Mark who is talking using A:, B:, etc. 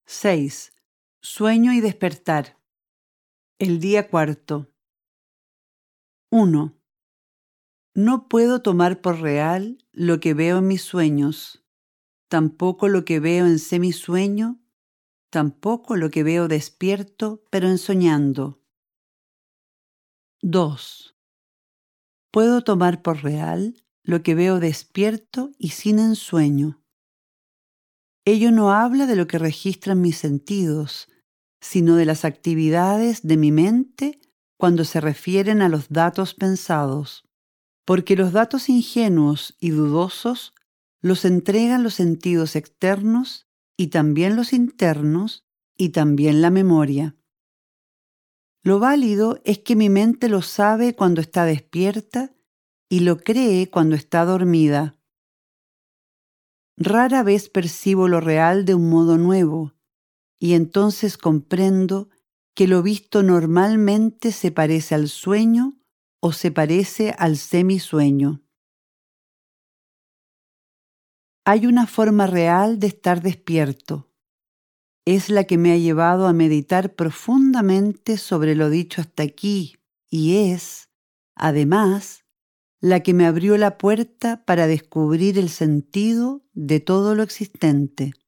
A: 6. Sueño y despertar. El día cuarto. 1. No puedo tomar por real lo que veo en mis sueños, tampoco lo que veo en semisueño, tampoco lo que veo despierto, pero ensoñando. 2. Puedo tomar por real lo que veo despierto y sin ensueño. Ello no habla de lo que registran mis sentidos, sino de las actividades de mi mente cuando se refieren a los datos pensados, porque los datos ingenuos y dudosos los entregan los sentidos externos y también los internos y también la memoria. Lo válido es que mi mente lo sabe cuando está despierta y lo cree cuando está dormida. Rara vez percibo lo real de un modo nuevo, y entonces comprendo que lo visto normalmente se parece al sueño o se parece al semisueño. Hay una forma real de estar despierto. Es la que me ha llevado a meditar profundamente sobre lo dicho hasta aquí y es, además, la que me abrió la puerta para descubrir el sentido de todo lo existente.